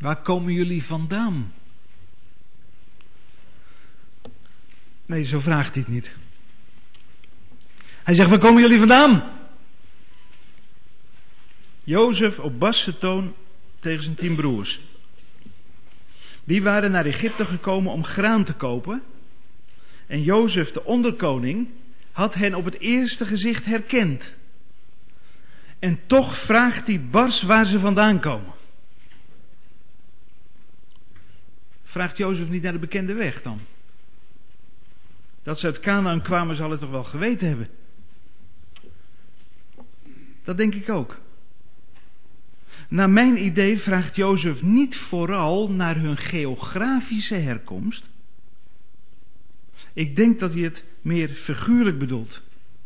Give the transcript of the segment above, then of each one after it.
Waar komen jullie vandaan? Nee, zo vraagt hij het niet. Hij zegt, waar komen jullie vandaan? Jozef op basse toon tegen zijn 10 broers. Die waren naar Egypte gekomen om graan te kopen. En Jozef, de onderkoning, had hen op het eerste gezicht herkend. En toch vraagt hij bars waar ze vandaan komen. Vraagt Jozef niet naar de bekende weg dan? Dat ze uit Kanaan kwamen, zal het toch wel geweten hebben? Dat denk ik ook. Naar mijn idee vraagt Jozef niet vooral naar hun geografische herkomst. Ik denk dat hij het meer figuurlijk bedoelt.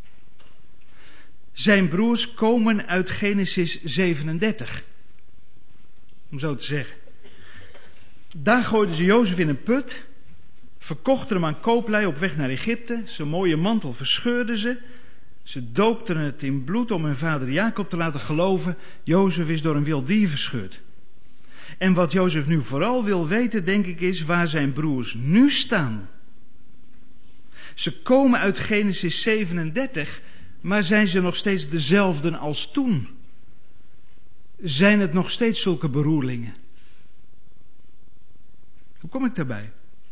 Zijn broers komen uit Genesis 37. Om zo te zeggen. Daar gooiden ze Jozef in een put. Verkochten hem aan kooplui op weg naar Egypte. Zijn mooie mantel verscheurden ze. Ze doopten het in bloed om hun vader Jacob te laten geloven. Jozef is door een wild dier verscheurd. En wat Jozef nu vooral wil weten, denk ik, is waar zijn broers nu staan. Ze komen uit Genesis 37, maar zijn ze nog steeds dezelfden als toen? Zijn het nog steeds zulke beroerlingen? Hoe kom ik daarbij?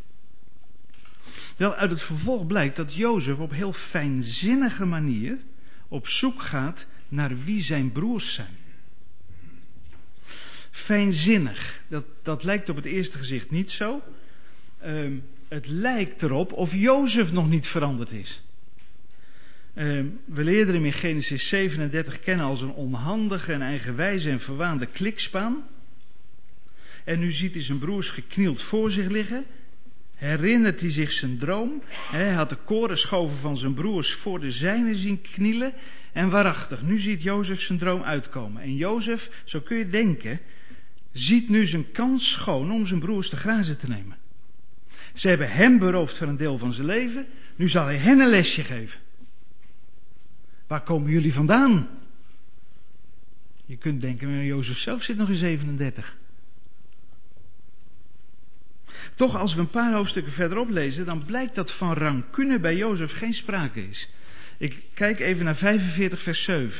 Wel, uit het vervolg blijkt dat Jozef op heel fijnzinnige manier op zoek gaat naar wie zijn broers zijn. Fijnzinnig, dat lijkt op het eerste gezicht niet zo. Het lijkt erop of Jozef nog niet veranderd is. We leerden hem in Genesis 37 kennen als een onhandige en eigenwijze en verwaande klikspaan. En nu ziet hij zijn broers geknield voor zich liggen. Herinnert hij zich zijn droom. Hij had de korenschoven van zijn broers voor de zijne zien knielen. En waarachtig, nu ziet Jozef zijn droom uitkomen. En Jozef, zo kun je denken, ziet nu zijn kans schoon om zijn broers te grazen te nemen. Ze hebben hem beroofd van een deel van zijn leven. Nu zal hij hen een lesje geven. Waar komen jullie vandaan? Je kunt denken, maar Jozef zelf zit nog in 37. Toch, als we een paar hoofdstukken verderop lezen, dan blijkt dat van rancune bij Jozef geen sprake is. Ik kijk even naar 45 vers 7.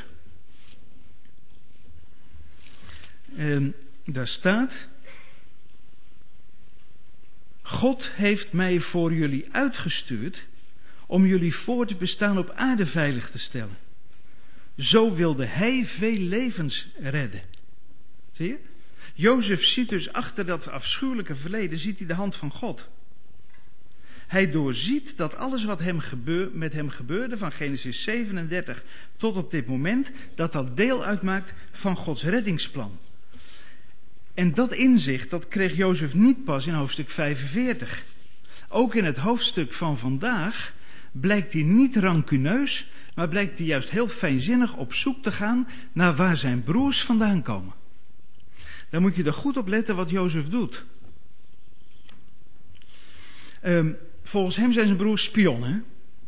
Daar staat: God heeft mij voor jullie uitgestuurd om jullie voor te bestaan op aarde veilig te stellen. Zo wilde hij veel levens redden. Zie je? Jozef ziet dus achter dat afschuwelijke verleden, ziet hij de hand van God. Hij doorziet dat alles wat met hem gebeurde van Genesis 37 tot op dit moment, dat deel uitmaakt van Gods reddingsplan. En dat inzicht, dat kreeg Jozef niet pas in hoofdstuk 45. Ook in het hoofdstuk van vandaag blijkt hij niet rancuneus, maar blijkt hij juist heel fijnzinnig op zoek te gaan naar waar zijn broers vandaan komen. Dan moet je er goed op letten wat Jozef doet. Volgens hem zijn zijn broers spionnen.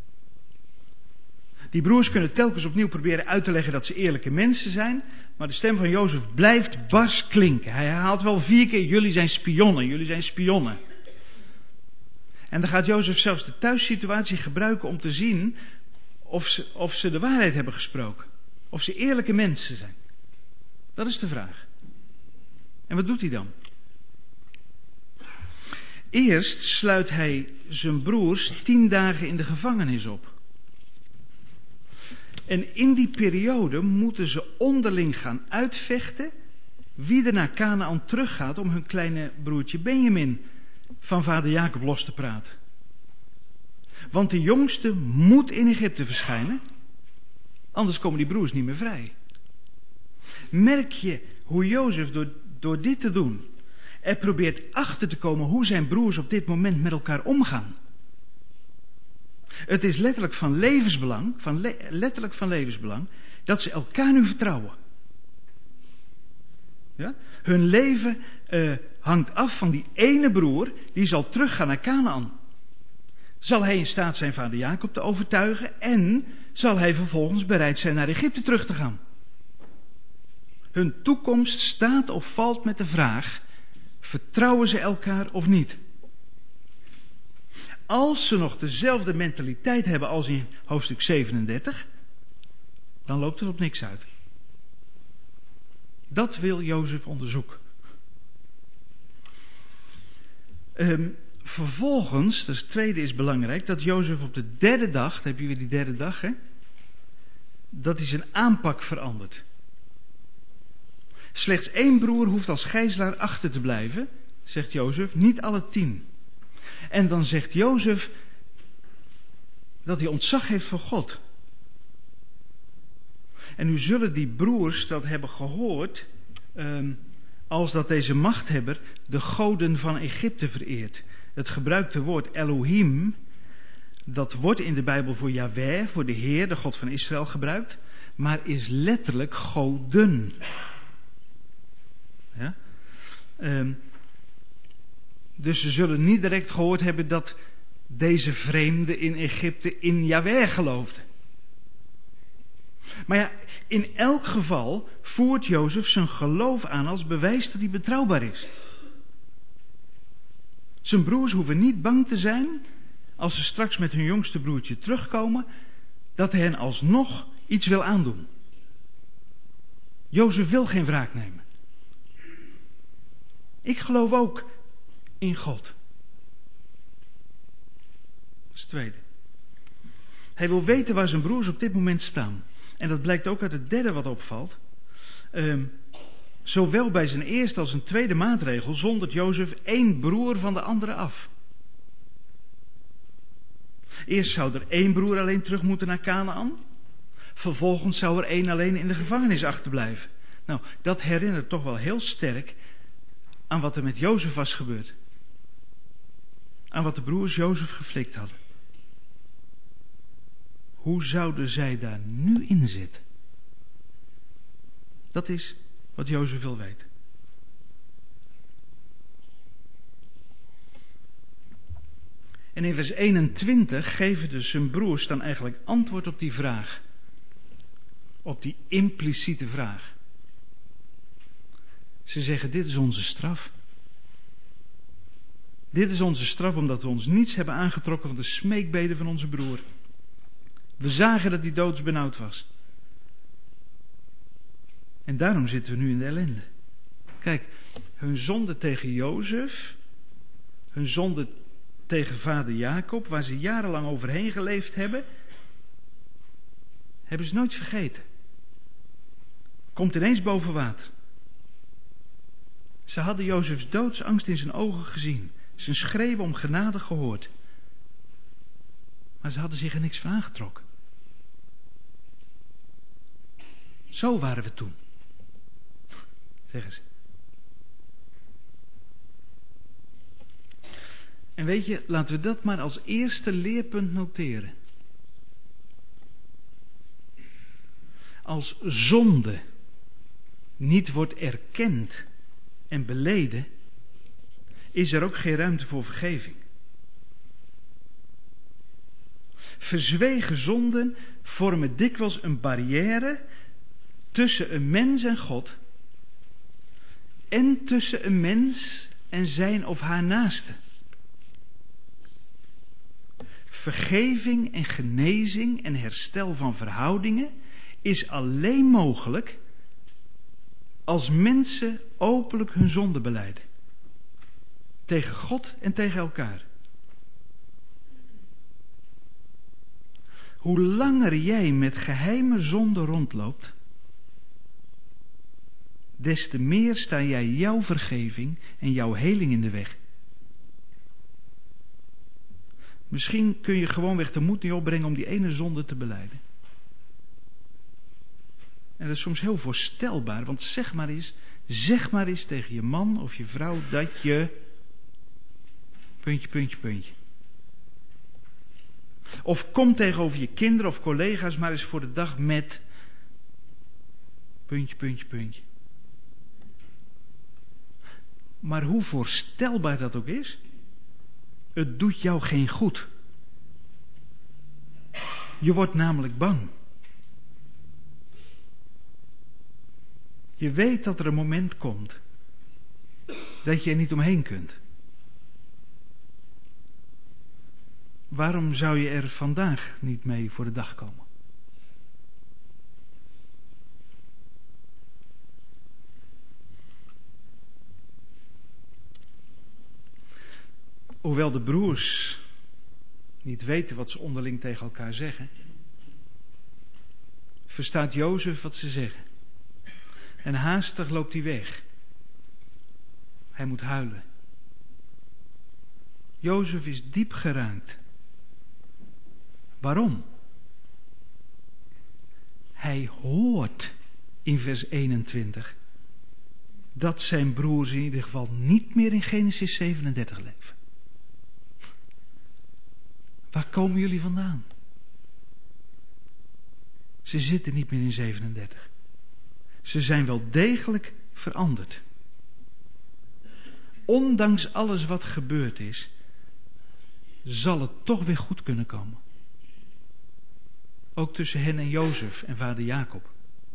Die broers kunnen telkens opnieuw proberen uit te leggen dat ze eerlijke mensen zijn. Maar de stem van Jozef blijft bars klinken. Hij herhaalt wel 4 keer, jullie zijn spionnen, jullie zijn spionnen. En dan gaat Jozef zelfs de thuissituatie gebruiken om te zien of ze de waarheid hebben gesproken. Of ze eerlijke mensen zijn. Dat is de vraag. En wat doet hij dan? Eerst sluit hij zijn broers 10 dagen in de gevangenis op. En in die periode moeten ze onderling gaan uitvechten wie er naar Kanaan teruggaat om hun kleine broertje Benjamin van vader Jacob los te praten. Want de jongste moet in Egypte verschijnen, anders komen die broers niet meer vrij. Merk je hoe Jozef door dit te doen er probeert achter te komen hoe zijn broers op dit moment met elkaar omgaan. Het is letterlijk van levensbelang dat ze elkaar nu vertrouwen. Ja? Hun leven hangt af van die ene broer die zal teruggaan naar Kanaan. Zal hij in staat zijn vader Jacob te overtuigen en zal hij vervolgens bereid zijn naar Egypte terug te gaan. Hun toekomst staat of valt met de vraag Vertrouwen ze elkaar of niet? Als ze nog dezelfde mentaliteit hebben als in hoofdstuk 37, dan loopt het op niks uit. Dat wil Jozef onderzoeken. Vervolgens, dus het tweede is belangrijk, dat Jozef op de derde dag, dan heb je weer die derde dag, hè, dat hij zijn aanpak verandert. Slechts 1 broer hoeft als gijzelaar achter te blijven, zegt Jozef, niet alle 10. En dan zegt Jozef dat hij ontzag heeft voor God. En nu zullen die broers dat hebben gehoord, als dat deze machthebber de goden van Egypte vereert. Het gebruikte woord Elohim, dat wordt in de Bijbel voor Yahweh, voor de Heer, de God van Israël gebruikt, maar is letterlijk goden. Ja? Dus ze zullen niet direct gehoord hebben dat deze vreemde in Egypte in Yahweh geloofde. Maar ja, in elk geval voert Jozef zijn geloof aan als bewijs dat hij betrouwbaar is. Zijn broers hoeven niet bang te zijn, als ze straks met hun jongste broertje terugkomen, dat hij hen alsnog iets wil aandoen. Jozef wil geen wraak nemen. Ik geloof ook in God. Dat is het tweede. Hij wil weten waar zijn broers op dit moment staan. En dat blijkt ook uit het derde wat opvalt. Zowel bij zijn eerste als zijn tweede maatregel zondert Jozef 1 broer van de andere af. Eerst zou er 1 broer alleen terug moeten naar Kanaan. Vervolgens zou er 1 alleen in de gevangenis achterblijven. Nou, dat herinnert toch wel heel sterk aan wat er met Jozef was gebeurd. Aan wat de broers Jozef geflikt hadden. Hoe zouden zij daar nu in zitten? Dat is wat Jozef wil weten. En in vers 21 geven dus zijn broers dan eigenlijk antwoord op die vraag. Op die impliciete vraag. Ze zeggen, dit is onze straf. Dit is onze straf omdat we ons niets hebben aangetrokken van de smeekbeden van onze broer. We zagen dat hij doodsbenauwd was. En daarom zitten we nu in de ellende. Kijk, hun zonde tegen Jozef, hun zonde tegen vader Jacob, waar ze jarenlang overheen geleefd hebben, hebben ze nooit vergeten. Komt ineens boven water. Ze hadden Jozefs doodsangst in zijn ogen gezien, zijn schreeuwen om genade gehoord. Maar ze hadden zich er niks van aangetrokken. Zo waren we toen, zeggen ze. En weet je, laten we dat maar als eerste leerpunt noteren. Als zonde niet wordt erkend en beleden, is er ook geen ruimte voor vergeving. Verzwegen zonden vormen dikwijls een barrière tussen een mens en God en tussen een mens en zijn of haar naaste. Vergeving en genezing en herstel van verhoudingen is alleen mogelijk als mensen openlijk hun zonde belijden. Tegen God en tegen elkaar. Hoe langer jij met geheime zonde rondloopt, des te meer sta jij jouw vergeving en jouw heling in de weg. Misschien kun je gewoonweg de moed niet opbrengen om die ene zonde te belijden. En dat is soms heel voorstelbaar, want zeg maar eens tegen je man of je vrouw dat je... puntje. Of kom tegenover je kinderen of collega's maar eens voor de dag met... puntje. Maar hoe voorstelbaar dat ook is, het doet jou geen goed. Je wordt namelijk bang. Je weet dat er een moment komt dat je er niet omheen kunt. Waarom zou je er vandaag niet mee voor de dag komen? Hoewel de broers niet weten wat ze onderling tegen elkaar zeggen, verstaat Jozef wat ze zeggen. En haastig loopt hij weg. Hij moet huilen. Jozef is diep geraakt. Waarom? Hij hoort in vers 21 dat zijn broers in ieder geval niet meer in Genesis 37 leven. Waar komen jullie vandaan? Ze zitten niet meer in 37. Ze zijn wel degelijk veranderd. Ondanks alles wat gebeurd is, zal het toch weer goed kunnen komen. Ook tussen hen en Jozef en vader Jacob.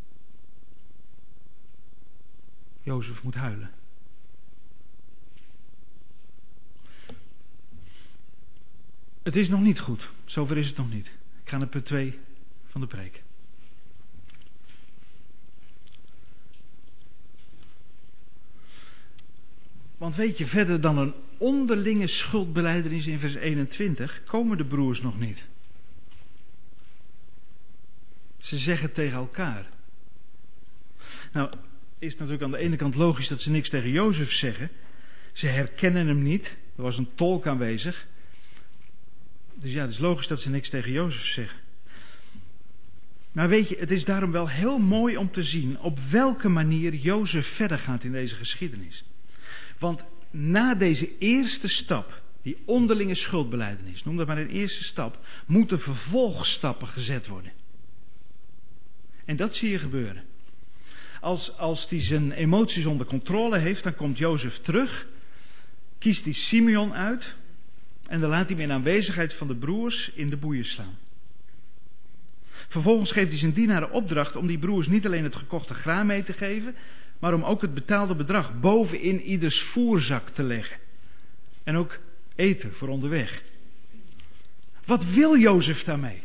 Jozef moet huilen. Het is nog niet goed. Zover is het nog niet. Ik ga naar punt 2 van de preek. Want weet je, verder dan een onderlinge schuldbelijdenis in vers 21 komen de broers nog niet. Ze zeggen tegen elkaar. Nou, is het natuurlijk aan de ene kant logisch dat ze niks tegen Jozef zeggen. Ze herkennen hem niet. Er was een tolk aanwezig. Dus ja, het is logisch dat ze niks tegen Jozef zeggen. Maar weet je, het is daarom wel heel mooi om te zien op welke manier Jozef verder gaat in deze geschiedenis. Want na deze eerste stap, die onderlinge schuldbelijdenis, noem dat maar een eerste stap, moeten vervolgstappen gezet worden. En dat zie je gebeuren. Als hij zijn emoties onder controle heeft, dan komt Jozef terug, kiest hij Simeon uit en dan laat hij hem in aanwezigheid van de broers in de boeien slaan. Vervolgens geeft hij zijn dienaren opdracht om die broers niet alleen het gekochte graan mee te geven, maar om ook het betaalde bedrag bovenin ieders voerzak te leggen. En ook eten voor onderweg. Wat wil Jozef daarmee?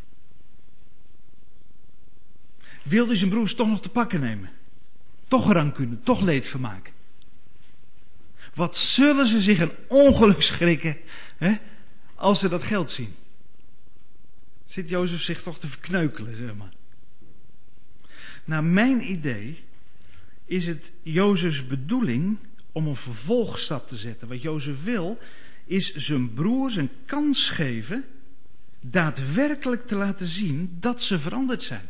Wil hij zijn broers toch nog te pakken nemen? Toch rancune, toch leed vermaken? Wat zullen ze zich een ongeluk schrikken, hè, als ze dat geld zien? Zit Jozef zich toch te verkneukelen, zeg maar. Naar mijn idee is het Jozefs bedoeling om een vervolgstap te zetten. Wat Jozef wil, is zijn broers een kans geven daadwerkelijk te laten zien dat ze veranderd zijn.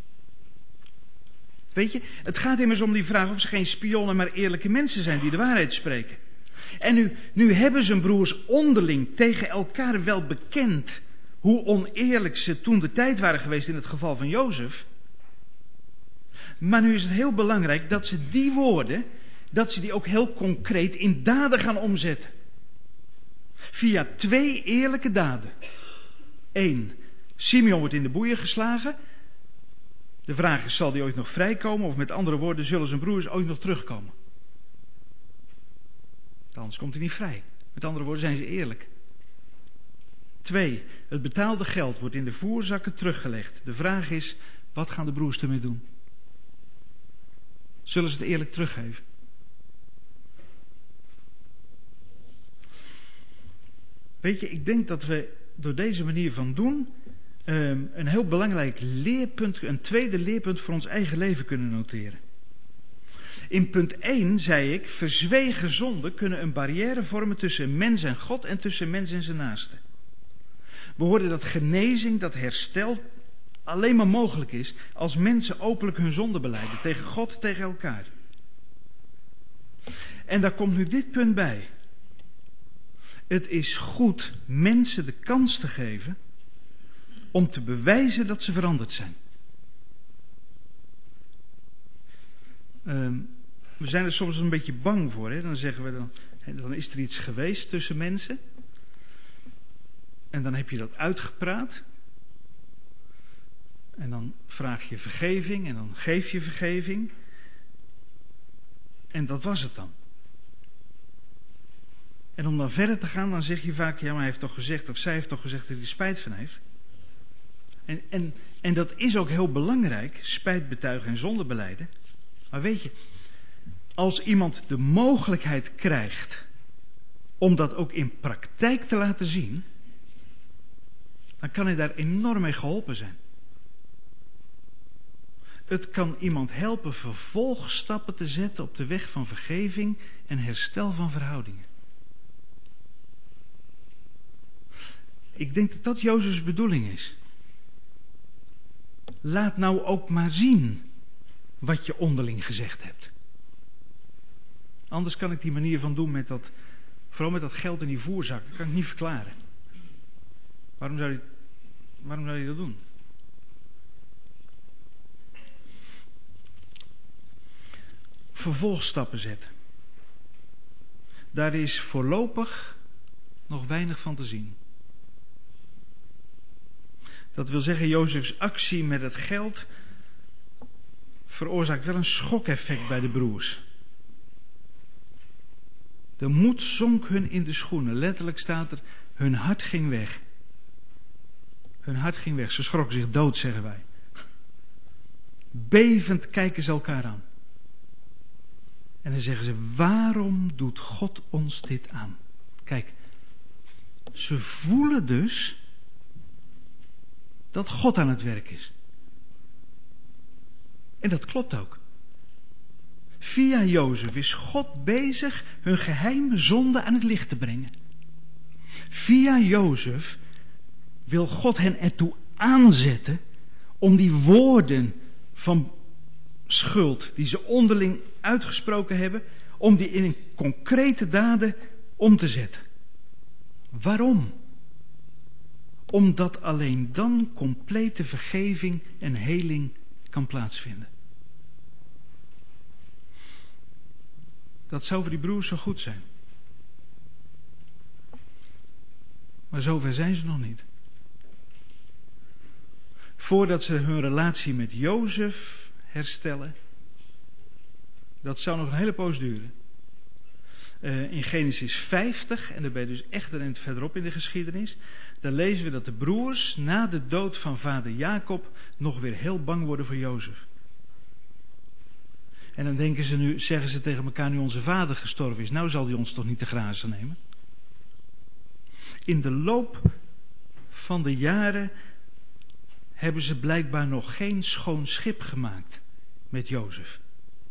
Weet je, het gaat immers om die vraag of ze geen spionnen, maar eerlijke mensen zijn die de waarheid spreken. En nu hebben zijn broers onderling tegen elkaar wel bekend hoe oneerlijk ze toen de tijd waren geweest in het geval van Jozef. Maar nu is het heel belangrijk dat ze die woorden, dat ze die ook heel concreet in daden gaan omzetten. Via 2 eerlijke daden. 1. Simeon wordt in de boeien geslagen. De vraag is, zal die ooit nog vrijkomen? Of met andere woorden, zullen zijn broers ooit nog terugkomen? Anders komt hij niet vrij. Met andere woorden, zijn ze eerlijk. 2. Het betaalde geld wordt in de voerzakken teruggelegd. De vraag is, wat gaan de broers ermee doen? Zullen ze het eerlijk teruggeven? Weet je, ik denk dat we door deze manier van doen een heel belangrijk leerpunt, een tweede leerpunt voor ons eigen leven kunnen noteren. In punt 1 zei ik, verzwegen zonden kunnen een barrière vormen tussen mens en God en tussen mens en zijn naaste. We hoorden dat genezing, dat herstel alleen maar mogelijk is als mensen openlijk hun zonde belijden, tegen God, tegen elkaar. En daar komt nu dit punt bij. Het is goed mensen de kans te geven om te bewijzen dat ze veranderd zijn. We zijn er soms een beetje bang voor. Hè? Dan zeggen we, dan is er iets geweest tussen mensen. En dan heb je dat uitgepraat. En dan vraag je vergeving en dan geef je vergeving. En dat was het dan. En om dan verder te gaan, dan zeg je vaak, ja, maar hij heeft toch gezegd, of zij heeft toch gezegd dat hij er spijt van heeft. En dat is ook heel belangrijk, spijt betuigen en zonde belijden. Maar weet je, als iemand de mogelijkheid krijgt om dat ook in praktijk te laten zien, dan kan hij daar enorm mee geholpen zijn. Het kan iemand helpen vervolgstappen te zetten op de weg van vergeving en herstel van verhoudingen. Ik denk dat dat Jozefs bedoeling is. Laat nou ook maar zien wat je onderling gezegd hebt. Anders kan ik die manier van doen vooral met dat geld in die voerzak, dat kan ik niet verklaren. Waarom zou je dat doen? Vervolgstappen zetten. Daar is voorlopig nog weinig van te zien. Dat wil zeggen, Jozefs actie met het geld veroorzaakt wel een schokeffect bij de broers. De moed zonk hun in de schoenen. Letterlijk staat er, hun hart ging weg. Hun hart ging weg. Ze schrokken zich dood, zeggen wij. Bevend kijken ze elkaar aan. En dan zeggen ze, waarom doet God ons dit aan? Kijk, ze voelen dus dat God aan het werk is. En dat klopt ook. Via Jozef is God bezig hun geheime zonde aan het licht te brengen. Via Jozef wil God hen ertoe aanzetten om die woorden van schuld die ze onderling uitgesproken hebben, om die in concrete daden om te zetten. Waarom? Omdat alleen dan complete vergeving en heling kan plaatsvinden. Dat zou voor die broers zo goed zijn. Maar zover zijn ze nog niet. Voordat ze hun relatie met Jozef herstellen, dat zou nog een hele poos duren. In Genesis 50, en daar ben je dus echt een eind verderop in de geschiedenis, dan lezen we dat de broers na de dood van vader Jacob nog weer heel bang worden voor Jozef. En dan zeggen ze tegen elkaar, nu onze vader gestorven is, nou zal hij ons toch niet te grazen nemen? In de loop van de jaren hebben ze blijkbaar nog geen schoon schip gemaakt met Jozef.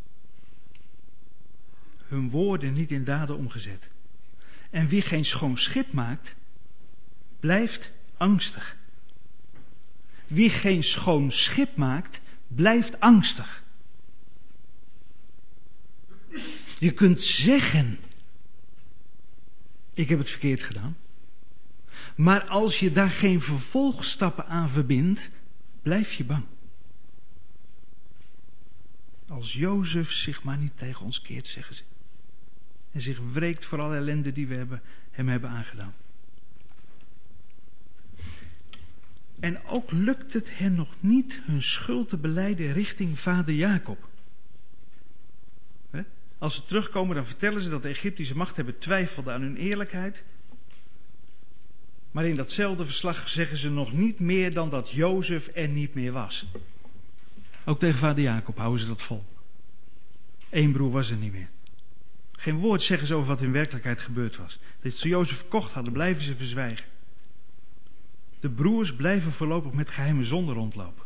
Hun woorden niet in daden omgezet. En wie geen schoon schip maakt, blijft angstig. Wie geen schoon schip maakt, blijft angstig. Je kunt zeggen, ik heb het verkeerd gedaan. Maar als je daar geen vervolgstappen aan verbindt, blijf je bang. Als Jozef zich maar niet tegen ons keert, zeggen ze. En zich wreekt voor alle ellende die we hem hebben aangedaan. En ook lukt het hen nog niet hun schuld te belijden richting vader Jacob. Als ze terugkomen, dan vertellen ze dat de Egyptische machthebber twijfelde aan hun eerlijkheid. Maar in datzelfde verslag zeggen ze nog niet meer dan dat Jozef er niet meer was. Ook tegen vader Jacob houden ze dat vol. Eén broer was er niet meer. Geen woord zeggen ze over wat in werkelijkheid gebeurd was. Dat ze Jozef verkocht hadden, blijven ze verzwijgen. De broers blijven voorlopig met geheime zonde rondlopen.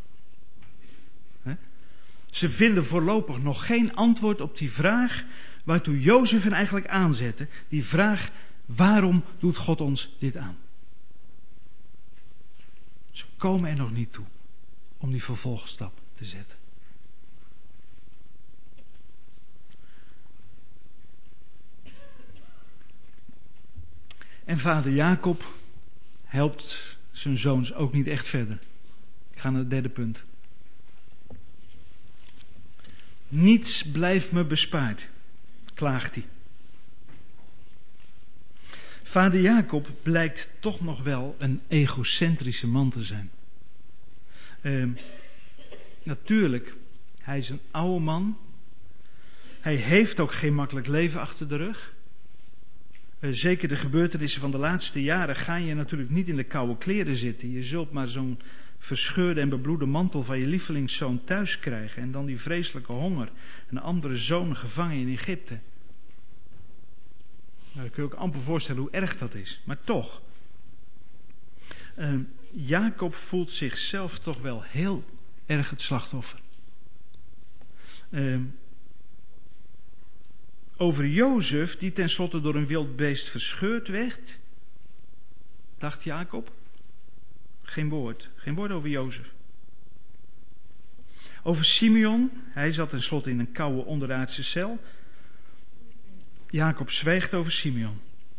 Ze vinden voorlopig nog geen antwoord op die vraag waartoe Jozef hen eigenlijk aanzette. Die vraag, waarom doet God ons dit aan? Ze komen er nog niet toe om die vervolgstap te zetten. En vader Jacob helpt zijn zoons ook niet echt verder. Ik ga naar het derde punt. Niets blijft me bespaard, klaagt hij. Vader Jacob blijkt toch nog wel een egocentrische man te zijn. Natuurlijk, hij is een oude man. Hij heeft ook geen makkelijk leven achter de rug. Zeker de gebeurtenissen van de laatste jaren ga je natuurlijk niet in de koude kleren zitten. Je zult maar zo'n verscheurde en bebloede mantel van je lievelingszoon thuis krijgen. En dan die vreselijke honger. Een andere zoon gevangen in Egypte. Nou, dan kun je ook amper voorstellen hoe erg dat is. Maar toch. Jacob voelt zichzelf toch wel heel erg het slachtoffer. Over Jozef, die tenslotte door een wild beest verscheurd werd, dacht Jacob, geen woord over Jozef. Over Simeon, hij zat tenslotte in een koude onderaardse cel. Jacob zwijgt over Simeon.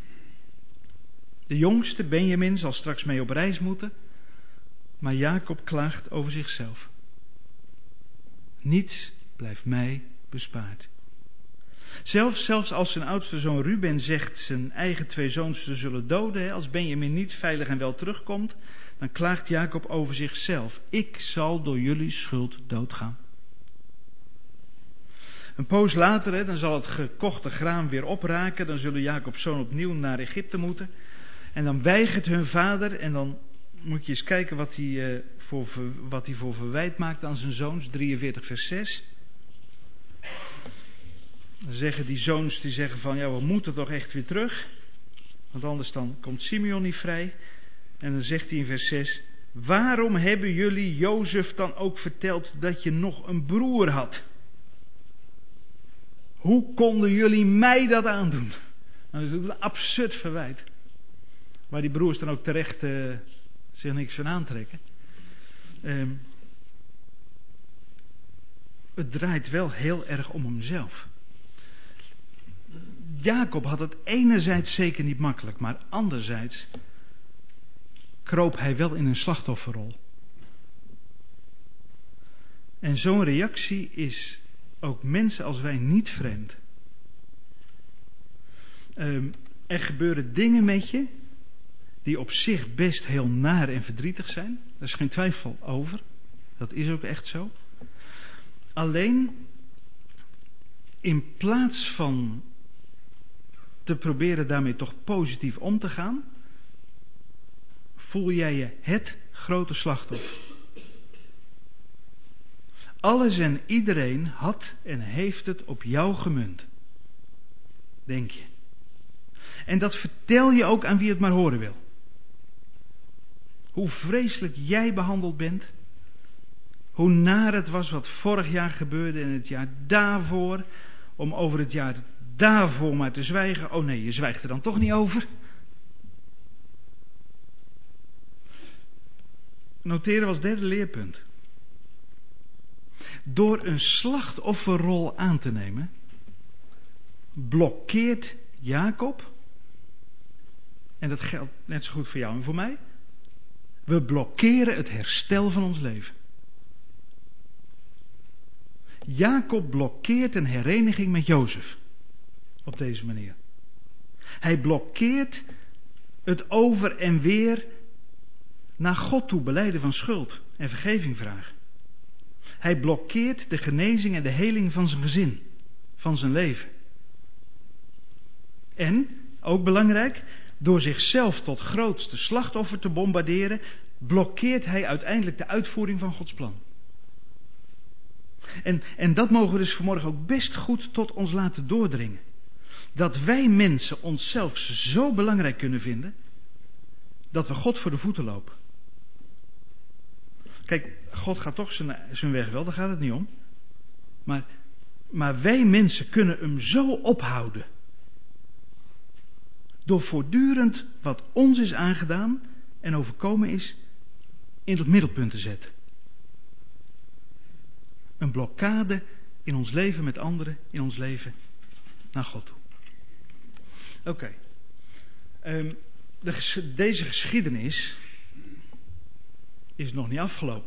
De jongste, Benjamin, zal straks mee op reis moeten, maar Jacob klaagt over zichzelf. Niets blijft mij bespaard. Zelfs als zijn oudste zoon Ruben zegt zijn eigen 2 zoons te zullen doden, als Benjamin niet veilig en wel terugkomt, dan klaagt Jacob over zichzelf. Ik zal door jullie schuld doodgaan. Een poos later, dan zal het gekochte graan weer opraken, dan zullen Jacob's zoon opnieuw naar Egypte moeten. En dan weigert hun vader, en dan moet je eens kijken wat hij voor verwijt maakt aan zijn zoons, 43 vers 6. Dan zeggen die zoons, die zeggen van, ja, we moeten toch echt weer terug. Want anders dan komt Simeon niet vrij. En dan zegt hij in vers 6, waarom hebben jullie Jozef dan ook verteld dat je nog een broer had? Hoe konden jullie mij dat aandoen? Nou, dat is een absurd verwijt. Waar die broers dan ook terecht zich niks van aantrekken. Het draait wel heel erg om hemzelf. Jacob had het enerzijds zeker niet makkelijk, maar anderzijds kroop hij wel in een slachtofferrol. En zo'n reactie is ook mensen als wij niet vreemd. Er gebeuren dingen met je die op zich best heel naar en verdrietig zijn. Daar is geen twijfel over. Dat is ook echt zo. Alleen, in plaats van te proberen daarmee toch positief om te gaan, voel jij je het grote slachtoffer. Alles en iedereen had en heeft het op jou gemunt. Denk je. En dat vertel je ook aan wie het maar horen wil. Hoe vreselijk jij behandeld bent. Hoe naar het was wat vorig jaar gebeurde en het jaar daarvoor. Om over het jaar daarvoor maar te zwijgen. Oh nee, je zwijgt er dan toch niet over. Noteren als derde leerpunt. Door een slachtofferrol aan te nemen, blokkeert Jacob, en dat geldt net zo goed voor jou en voor mij, we blokkeren het herstel van ons leven. Jacob blokkeert een hereniging met Jozef op deze manier. Hij blokkeert het over en weer naar God toe belijden van schuld en vergeving vragen. Hij blokkeert de genezing en de heling van zijn gezin, van zijn leven. En, ook belangrijk, door zichzelf tot grootste slachtoffer te bombarderen, blokkeert hij uiteindelijk de uitvoering van Gods plan. En dat mogen we dus vanmorgen ook best goed tot ons laten doordringen. Dat wij mensen onszelf zo belangrijk kunnen vinden, dat we God voor de voeten lopen. Kijk, God gaat toch zijn weg wel, daar gaat het niet om. Maar wij mensen kunnen hem zo ophouden. Door voortdurend wat ons is aangedaan en overkomen is, in het middelpunt te zetten. Een blokkade in ons leven met anderen, in ons leven naar God toe. Oké. Deze geschiedenis is nog niet afgelopen.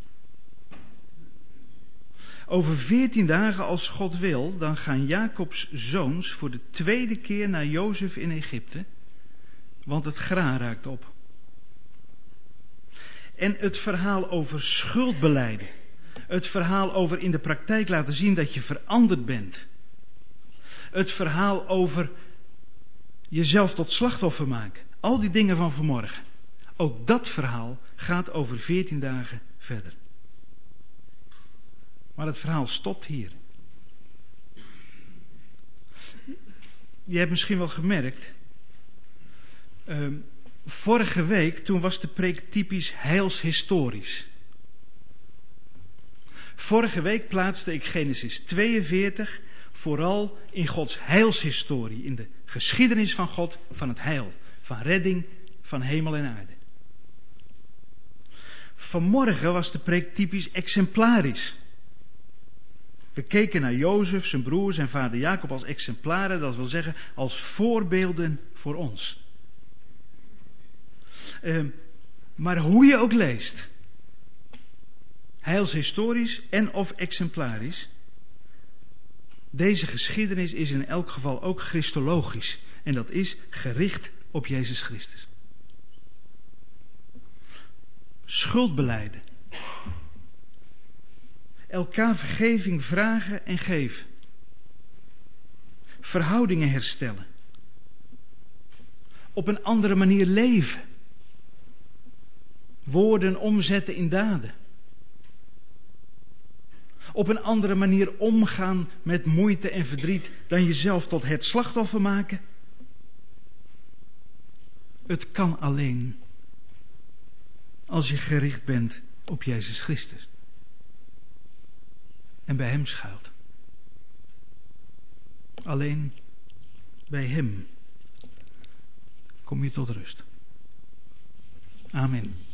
Over 14 dagen, als God wil, dan gaan Jacobs zoons voor de tweede keer naar Jozef in Egypte, want het graan raakt op. En het verhaal over schuldbelijden, het verhaal over in de praktijk laten zien dat je veranderd bent, het verhaal over jezelf tot slachtoffer maken. Al die dingen van vanmorgen. Ook dat verhaal gaat over 14 dagen verder. Maar het verhaal stopt hier. Je hebt misschien wel gemerkt. Vorige week, toen was de preek typisch heilshistorisch. Vorige week plaatste ik Genesis 42 vooral in Gods heilshistorie. In de geschiedenis van God, van het heil. Van redding, van hemel en aarde. Vanmorgen was de preek typisch exemplarisch. We keken naar Jozef, zijn broers en vader Jacob als exemplaren. Dat wil zeggen als voorbeelden voor ons. Maar hoe je ook leest. Heilshistorisch en of exemplarisch. Deze geschiedenis is in elk geval ook christologisch. En dat is gericht op Jezus Christus. Schuldbelijden. Elkaar vergeving vragen en geven. Verhoudingen herstellen. Op een andere manier leven. Woorden omzetten in daden. Op een andere manier omgaan met moeite en verdriet dan jezelf tot het slachtoffer maken. Het kan alleen als je gericht bent op Jezus Christus. En bij Hem schuilt. Alleen bij Hem kom je tot rust. Amen.